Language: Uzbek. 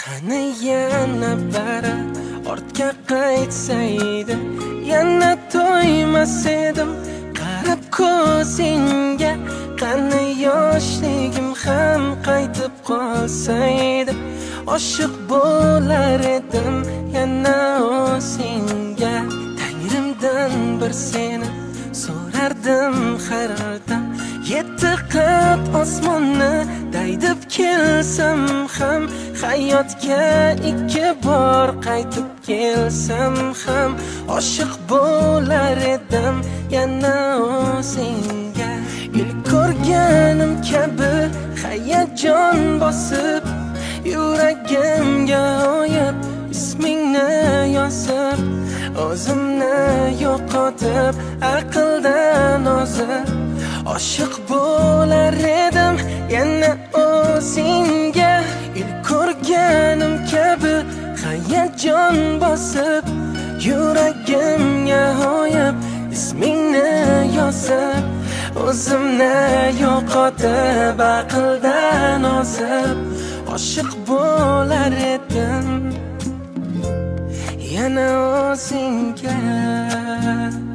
Qani yana bari ortga qaytsaydi, yana to'ymas edim qarab ko'zingga. Qani yoshligim ham qaytib qolsaydi, oshiq bo'lar edim yana o'zingga. Tangrimdan bir seni so'rardim har dam, yetti qat osmonni daydib kelsam ham, hayotga ikki bor qaytib kelsam ham, oshiq bo'lar edim yana o'zingga. Ilk ko'rganim kabi hayajon bosib, yuragimga oyib ismingni yozib, o'zimni yo'qotib aqldan ozib, oshiq bo'lar edim yana o'zingga. Ilk ko'rganim kabi hayajon bosib, yuragimga oyib ismingni yozib, o'zimni yo'qotib aqldan ozib, oshiq bo'lar edim yana o'zingga.